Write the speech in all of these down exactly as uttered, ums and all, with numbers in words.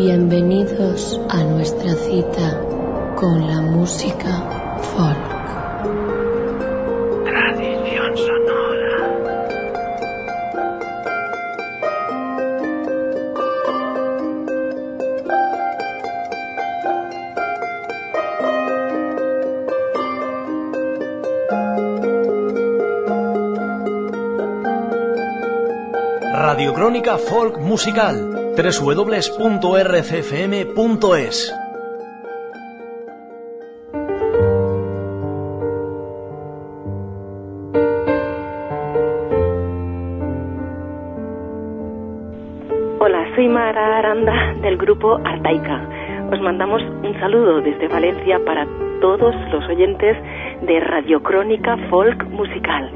Bienvenidos a nuestra cita con la música folk. Tradición sonora. Radiocrónica Folk Musical, doble u doble u doble u punto r c f m punto es. Hola, soy Mara Aranda del grupo Artaica. Os mandamos un saludo desde Valencia para todos los oyentes de Radiocrónica Folk Musical.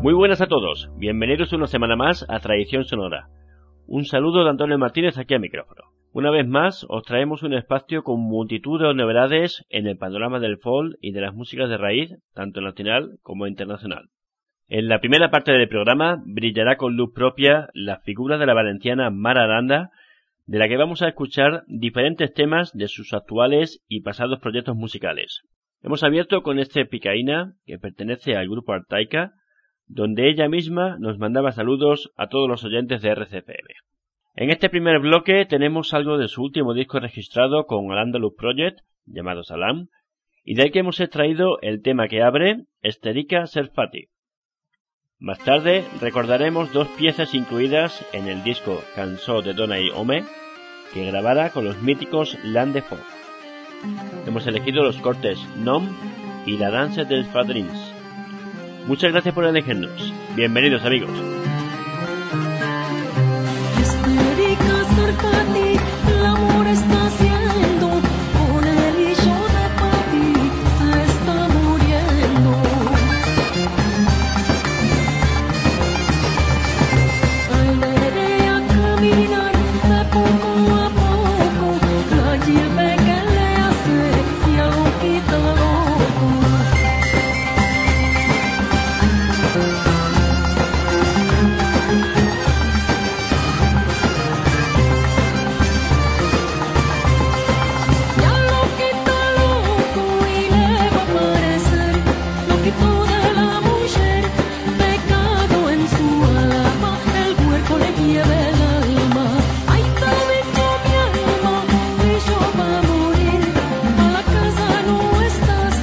Muy buenas a todos, bienvenidos una semana más a Tradición Sonora. Un saludo de Antonio Martínez aquí al micrófono. Una vez más os traemos un espacio con multitud de novedades en el panorama del folk y de las músicas de raíz, tanto nacional como internacional. En la primera parte del programa brillará con luz propia la figura de la valenciana Mar Aranda, de la que vamos a escuchar diferentes temas de sus actuales y pasados proyectos musicales. Hemos abierto con este Picaína, que pertenece al grupo Artaica, donde ella misma nos mandaba saludos a todos los oyentes de R C F M. En este primer bloque tenemos algo de su último disco registrado con Al Andalus Project, llamado Salam, y del que hemos extraído el tema que abre, Esterica Serfati. Más tarde recordaremos dos piezas incluidas en el disco Cançó de Dona i Home, que grabara con los míticos Land de Fo. Hemos elegido los cortes Nom y La danza dels Padrins. Muchas gracias por elegirnos. Bienvenidos, amigos. Esterica Serfati, el amor está haciendo, con el hijo de papi se está muriendo. Aprenderé a caminar de poco a poco, la lleve que le hace y a lo quita loco. Estás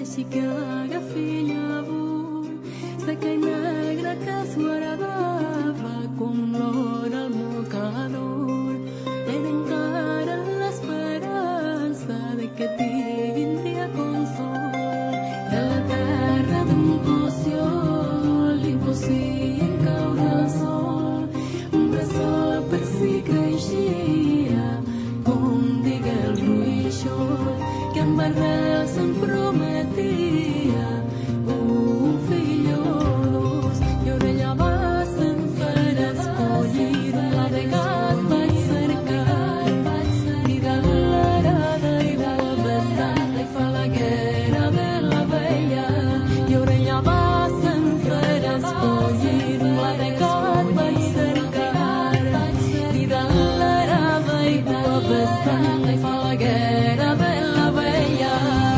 així que agafi llavor, seca i negra que suaradava com l'or al mocador. Era encara l'esperança de que tindria consol. De la terra d'un cossiol impossible caure el sol, un bressol per si creixia com digue el ruixol, que amb arrels em prometia un fill o dos. I orella va se'n fer escollir, la de gat vaig cercar, i de l'arada i del vessant i falaguera de la vella. I orella va se'n fer escollir, la de gat vaig cercar, i de l'arada i del vessant i falaguera de la vella.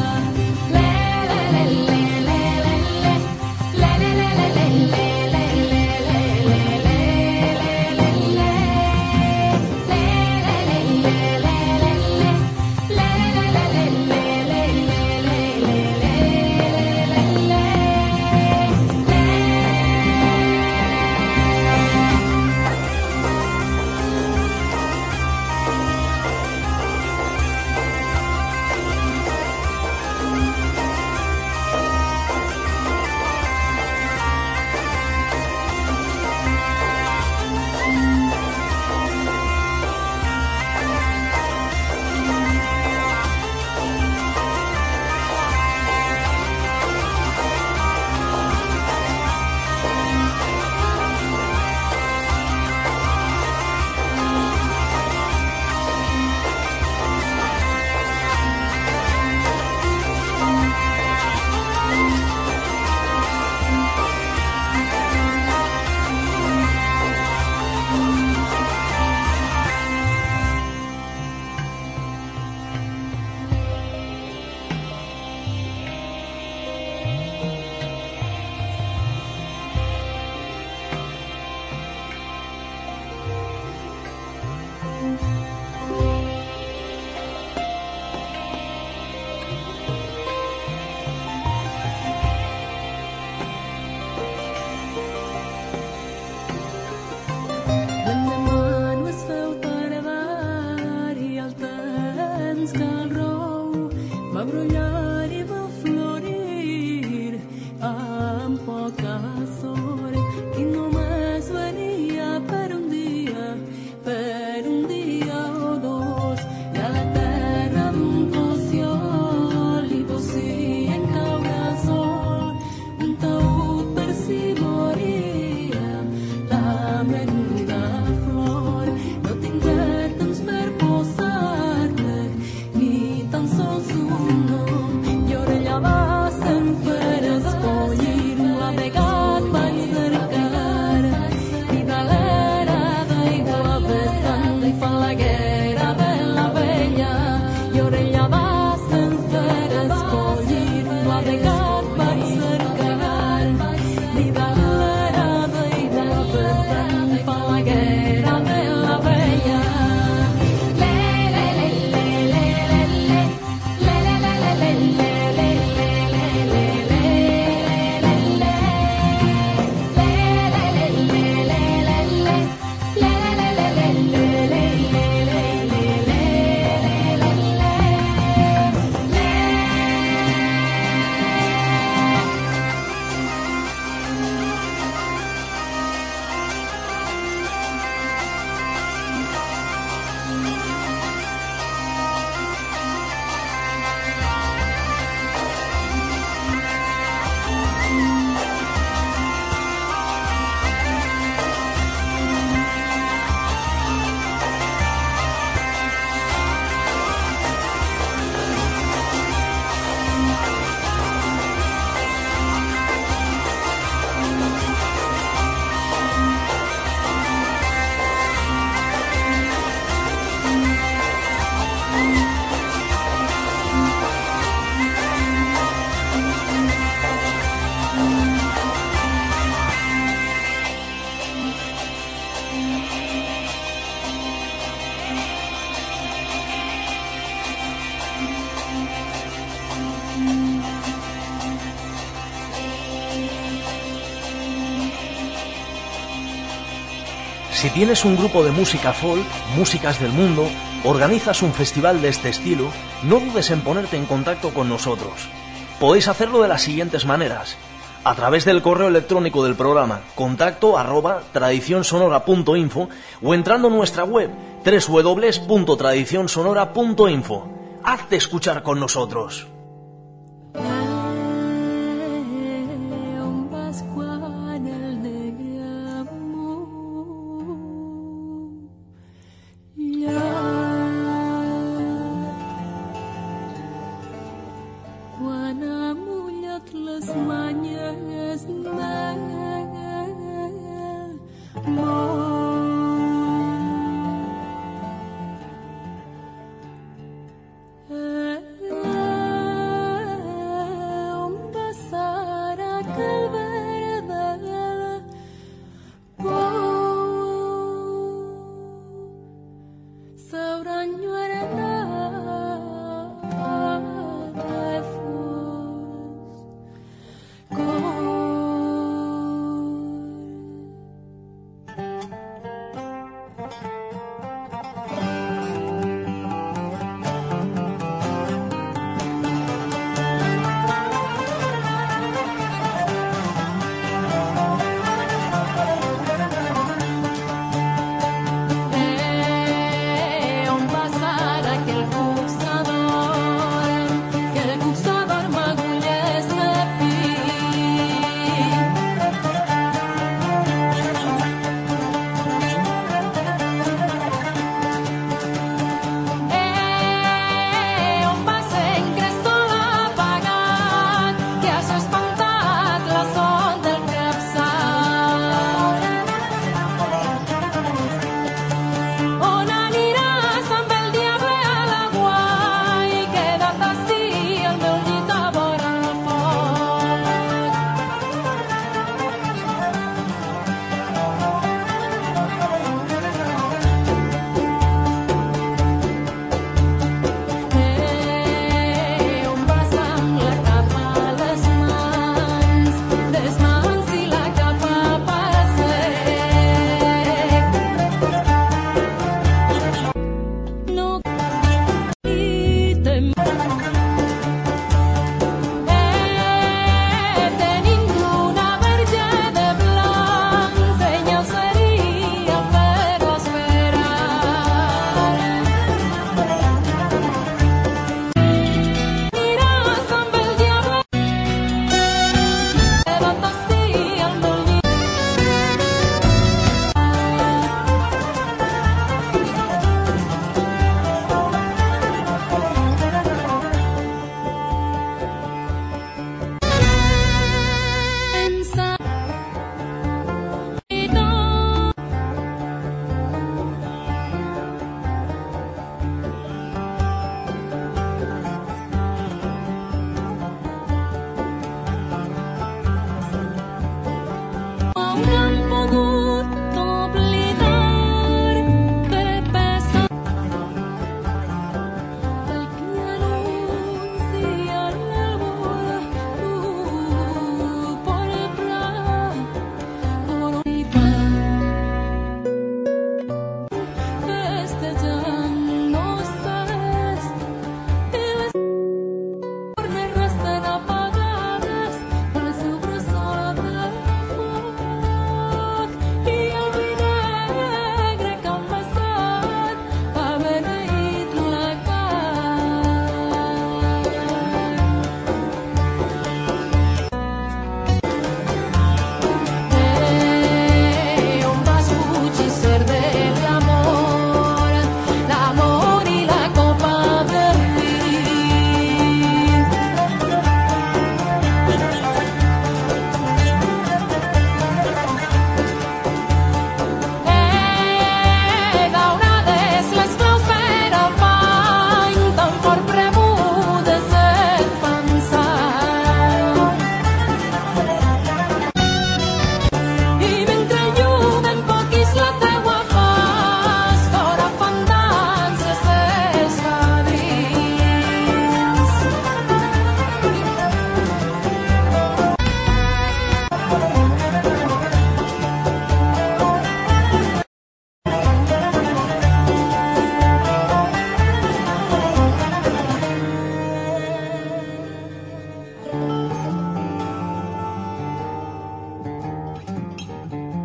L'endemà no es feu tardar i el temps que el rou va brollar i va florir amb poca sort i només venia per un dia, per un dia o dos. De la terra d'un cossiol i possia en caure el sol, un taüt per si moria la menuda flor. No tindré temps per posar-te ni tan sols un nom, i orella va se'n fer escollir, la de gat vaig cercar, i de l'erada i de la vessant i falaguera de la vella. I orella va se'n fer escollir, la de gat vaig cercar, i de l'erada i de la vessant i falaguera de la vella. Si tienes un grupo de música folk, músicas del mundo, organizas un festival de este estilo, no dudes en ponerte en contacto con nosotros. Podéis hacerlo de las siguientes maneras: a través del correo electrónico del programa, contacto arroba tradicionsonora punto info, o entrando en nuestra web doble u doble u doble u punto tradicionsonora punto info. Hazte escuchar con nosotros.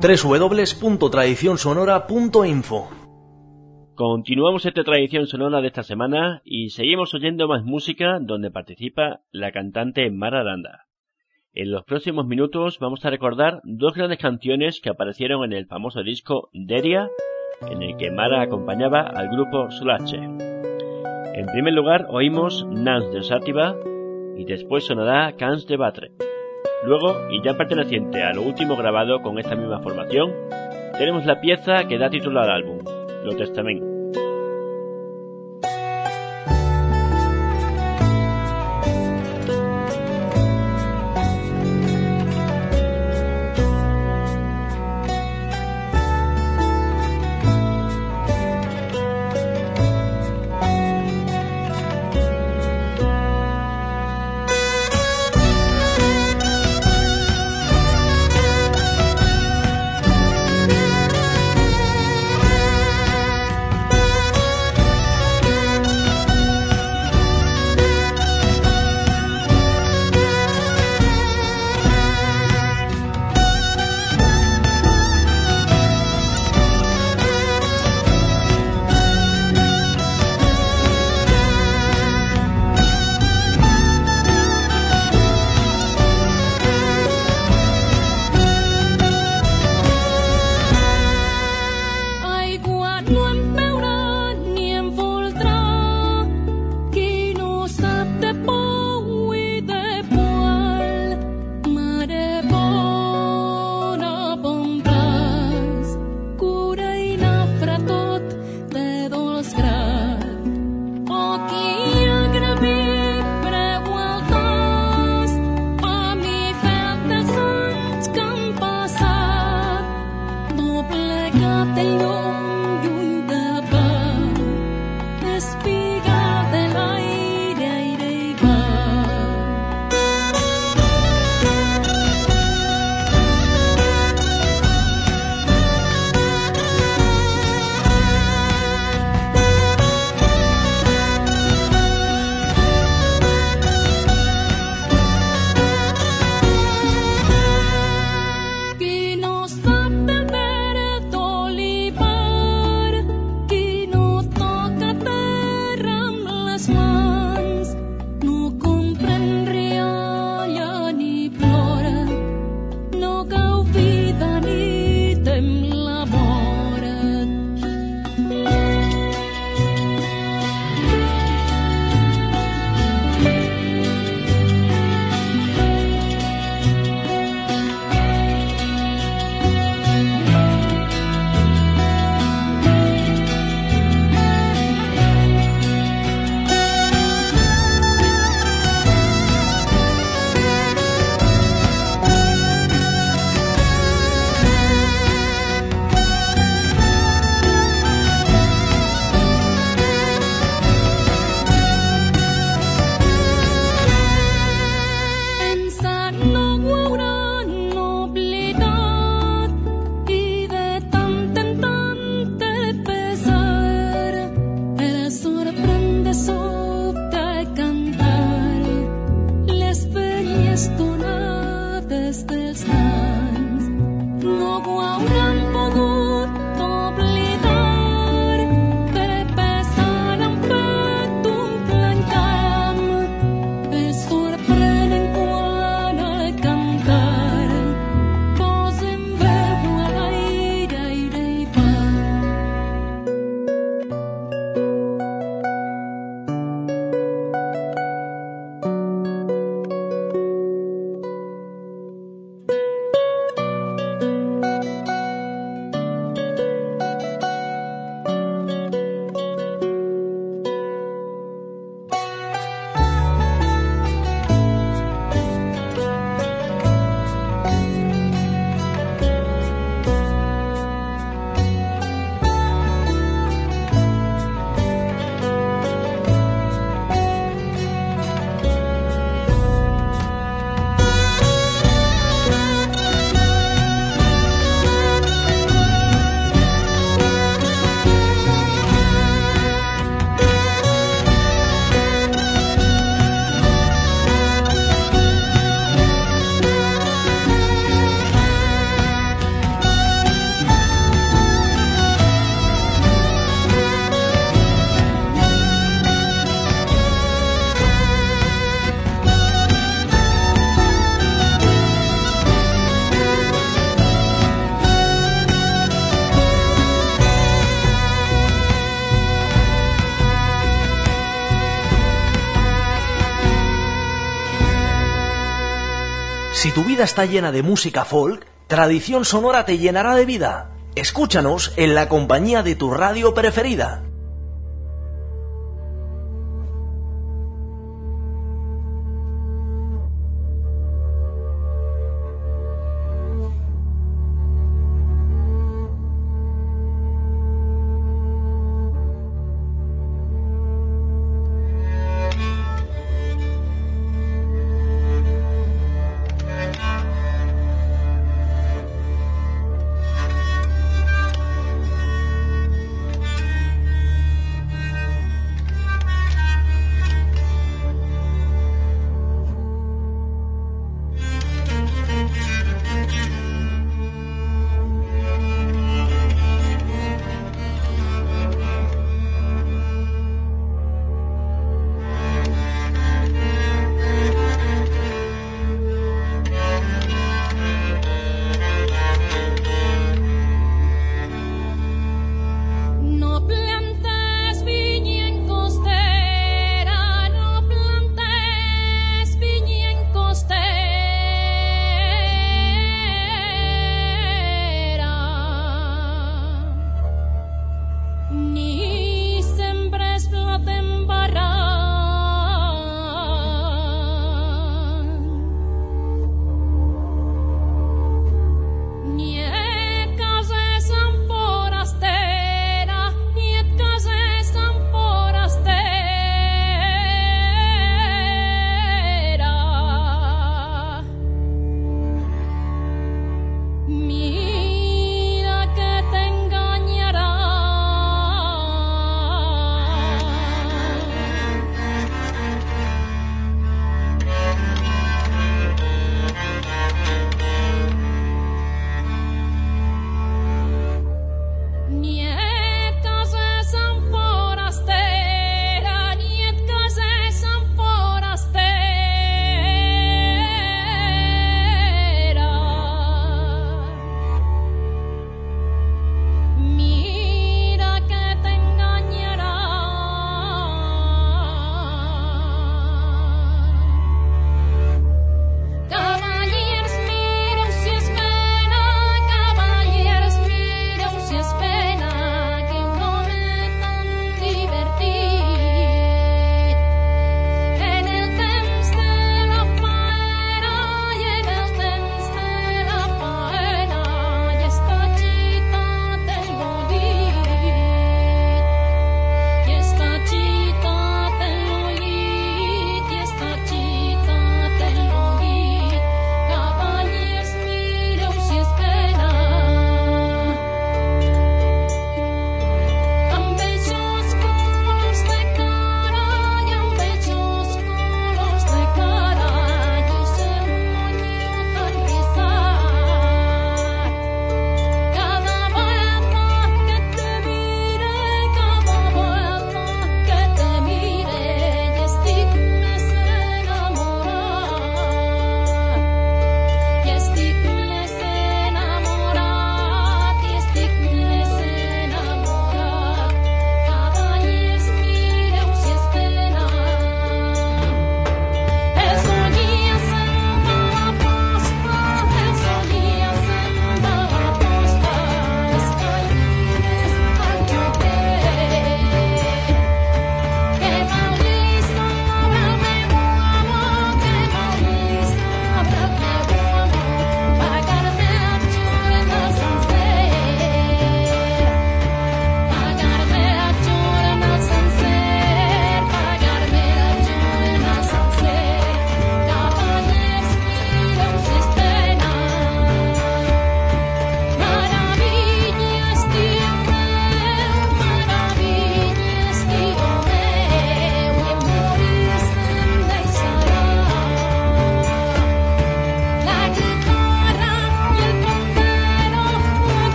doble u doble u doble u punto tradición sonora punto info. Continuamos esta tradición sonora de esta semana y seguimos oyendo más música donde participa la cantante Mara Aranda. En los próximos minutos vamos a recordar dos grandes canciones que aparecieron en el famoso disco Deria, en el que Mara acompañaba al grupo Sulace. En primer lugar oímos Nans de Sativa y después sonará Cans de Batre. Luego, y ya perteneciente a lo último grabado con esta misma formación, tenemos la pieza que da título al álbum, Lo Testament. Si tu vida está llena de música folk, Tradición Sonora te llenará de vida. Escúchanos en la compañía de tu radio preferida.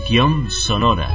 Tradición sonora.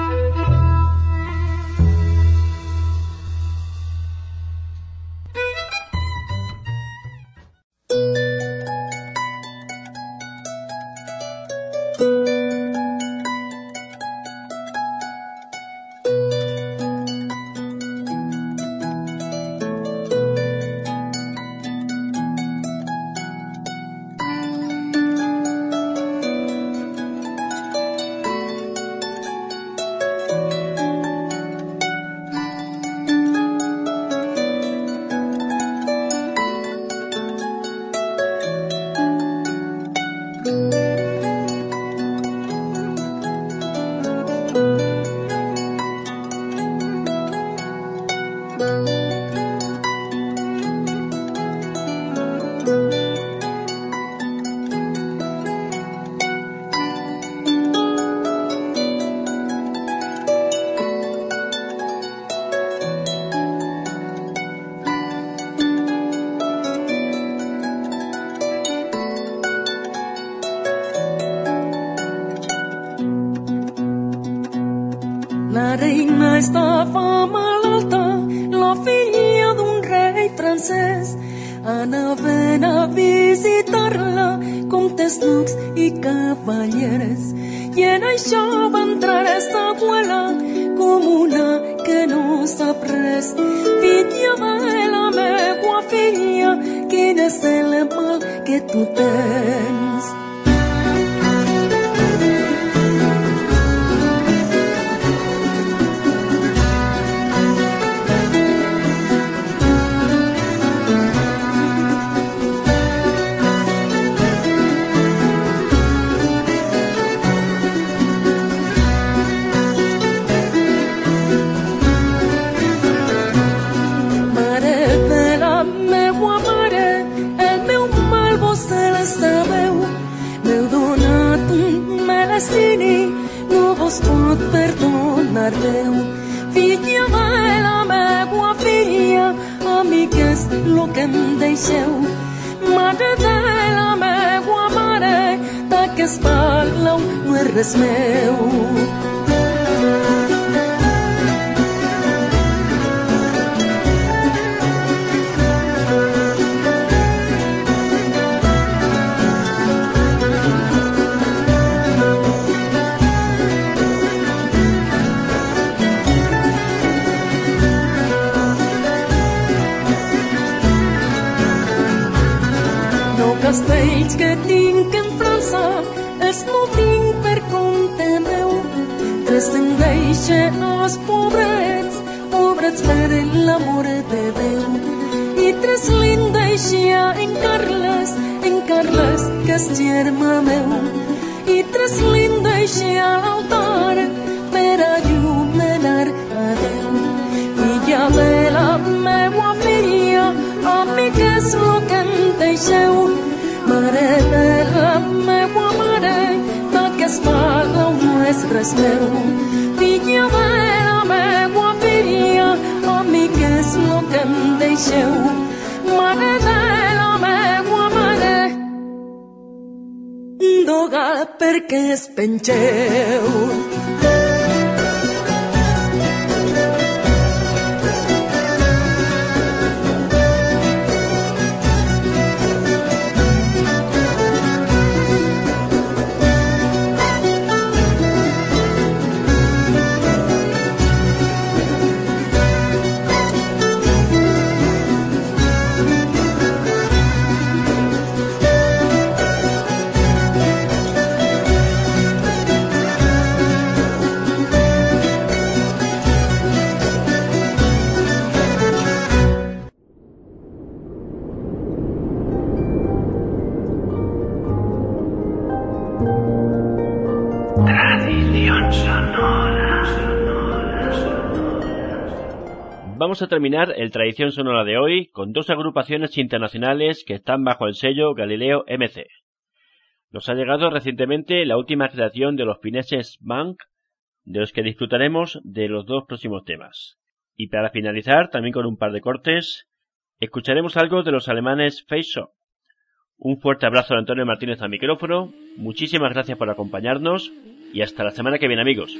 La reina estava malalta, la filla d'un rei francès. Anaven a visitar-la comtes, ducs i cavallers. I en això va entrar esta abuela com una que no sap res. Filla de la meua filla, quin és el mal que tu tens? No vos pot perdonar Déu. Filla de la meua filla, amic és lo que em deixeu. Mare de la meua mare, d'aquest palau no és res meu. Castells que tinc en França els no tinc per compte meu. Tres en deixe els pobrets, pobrets per l'amor de Déu. I tres li'n deixia en Carles, en Carles que és germà meu. I tres li'n deixia a l'altar per allumenar a Déu. Filla de la meua filla, amic és lo que em deixeu. Mare de la meua mare, d'aquest palau no és res meu. Filla de la meua filla, amic és lo que em deixeu. Mare de la meua mare, doga perquè es pengeu. Vamos a terminar el Tradición Sonora de hoy con dos agrupaciones internacionales que están bajo el sello Galileo M C. Nos ha llegado recientemente la última creación de los fineses Bank, de los que disfrutaremos de los dos próximos temas. Y para finalizar, también con un par de cortes, escucharemos algo de los alemanes Face Shop. Un fuerte abrazo de Antonio Martínez al micrófono, muchísimas gracias por acompañarnos y hasta la semana que viene, amigos.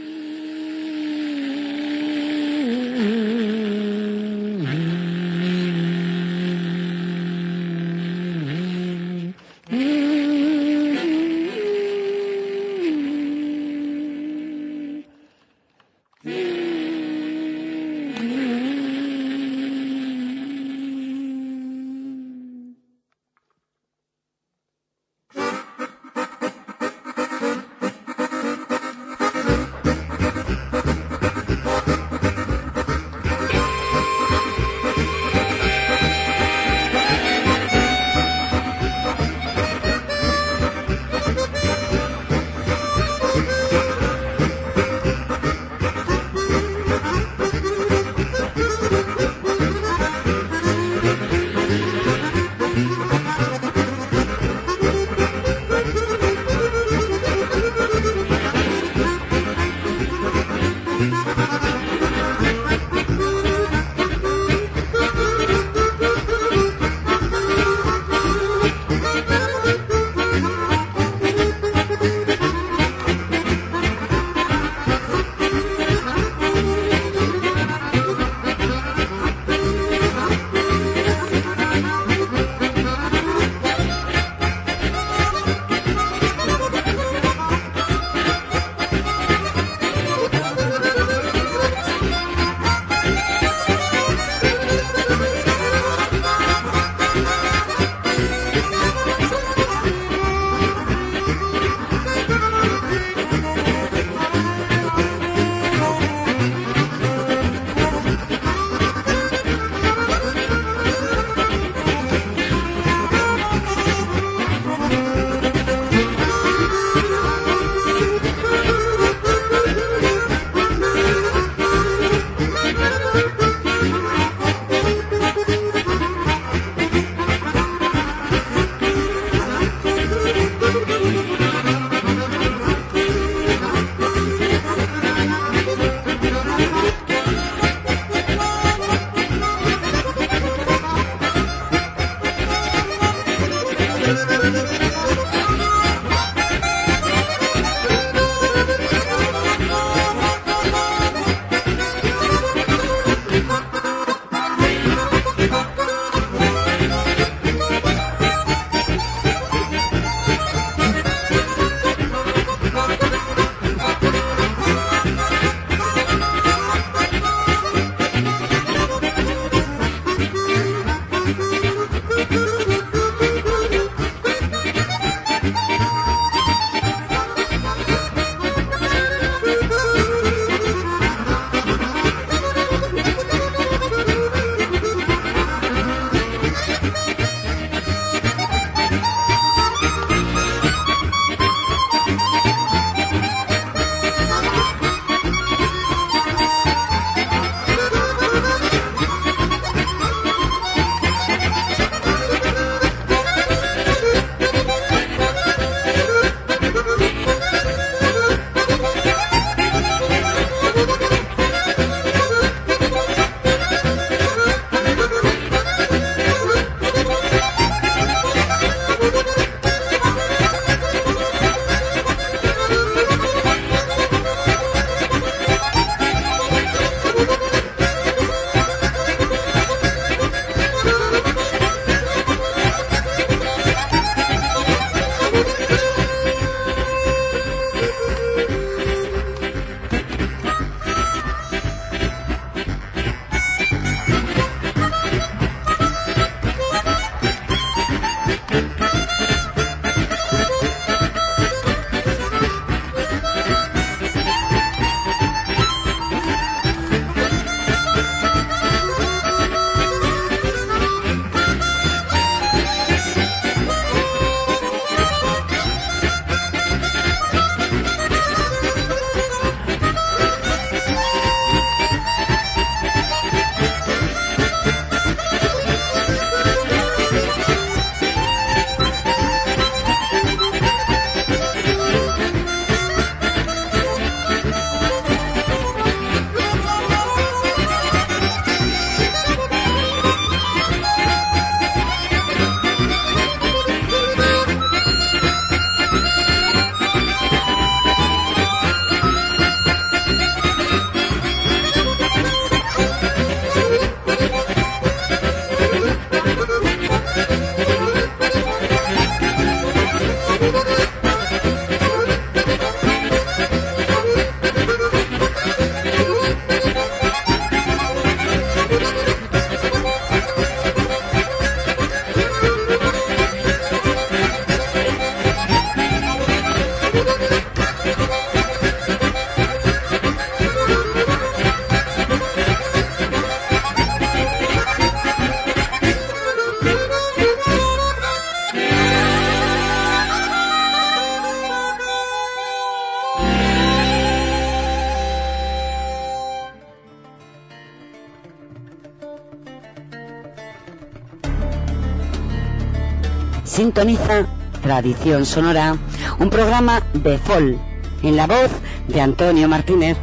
Sintoniza Tradición Sonora, un programa de folk, en la voz de Antonio Martínez.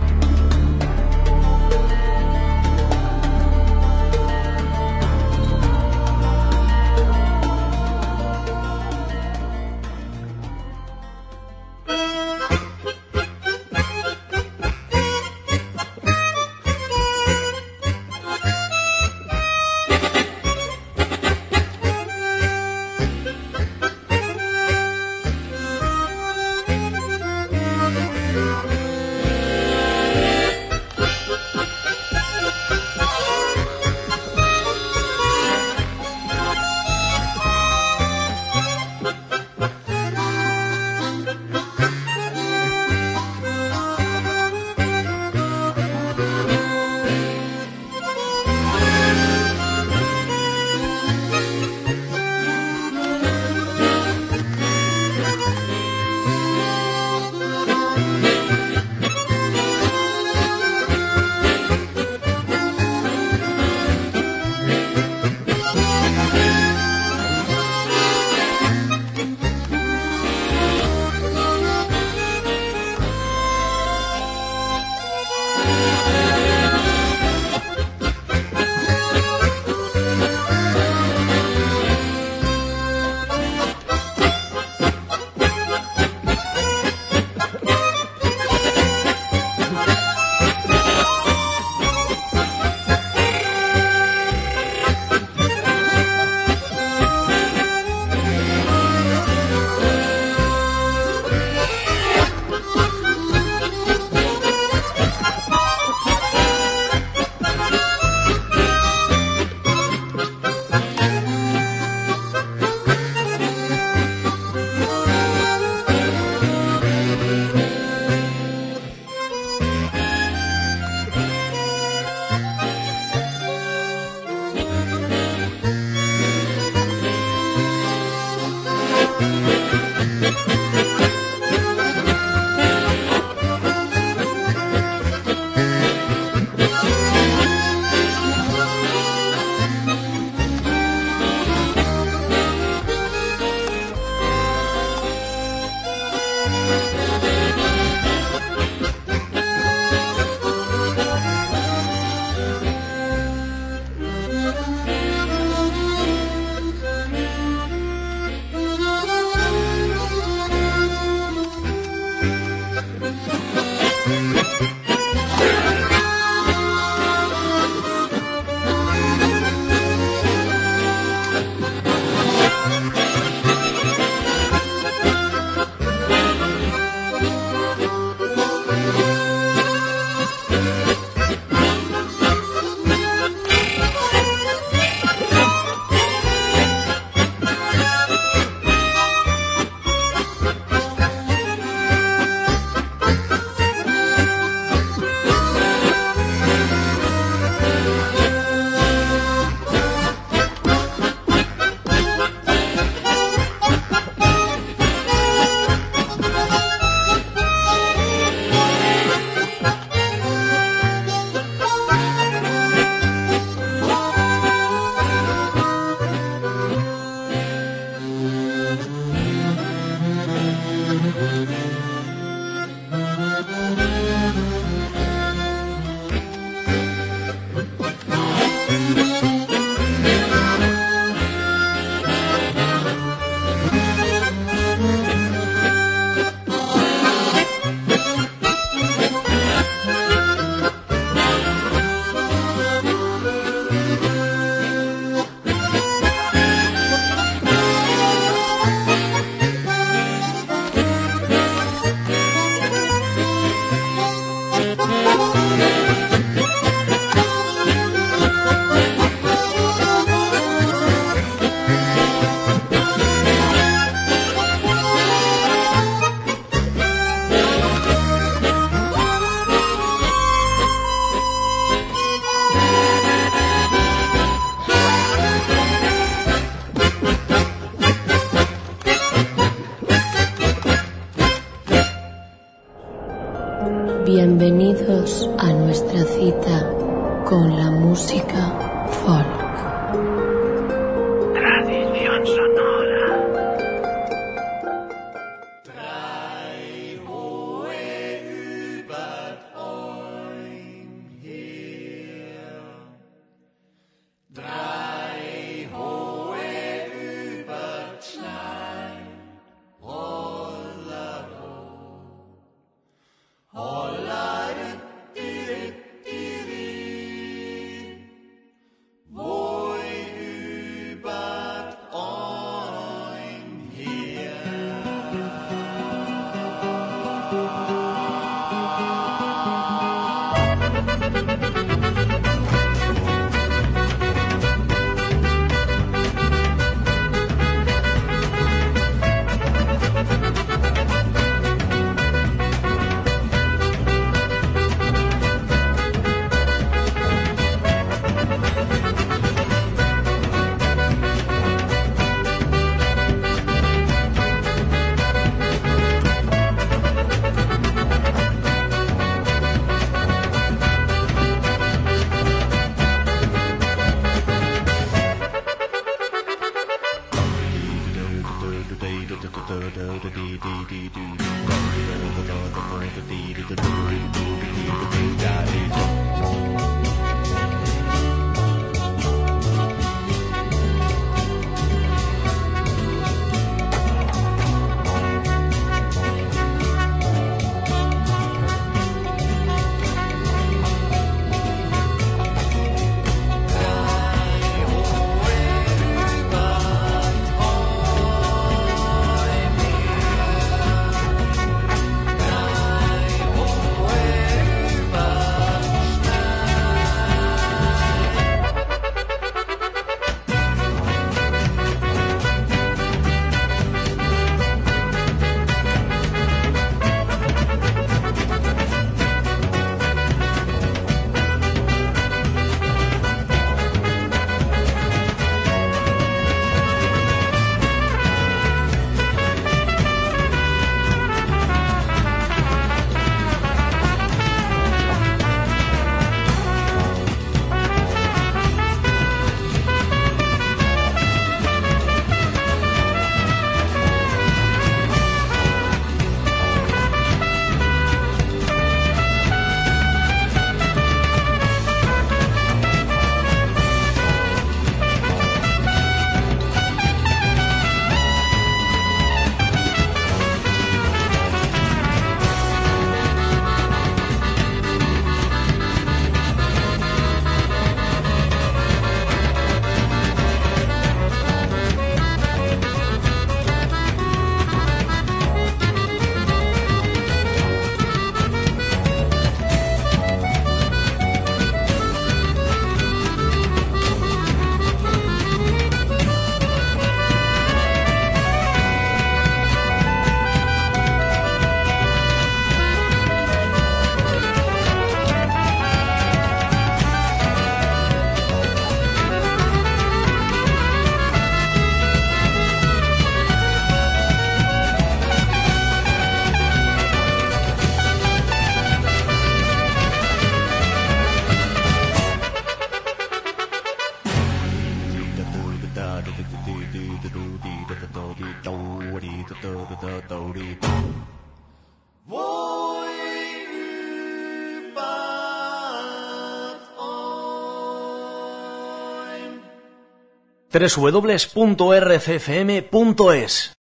doble u doble u doble u punto r c f m punto es.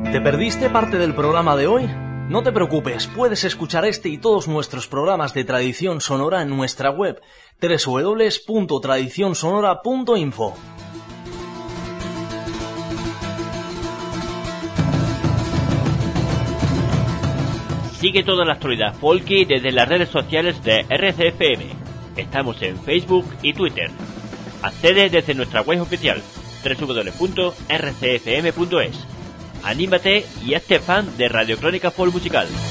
¿Te perdiste parte del programa de hoy? No te preocupes, puedes escuchar este y todos nuestros programas de Tradición Sonora en nuestra web doble u doble u doble u punto tradición sonora punto info. Sigue toda la actualidad folky desde las redes sociales de R C F M. Estamos en Facebook y Twitter. Accede desde nuestra web oficial doble u doble u doble u punto r c f m punto es. Anímate y hazte fan de Radio Crónica Folk Musical.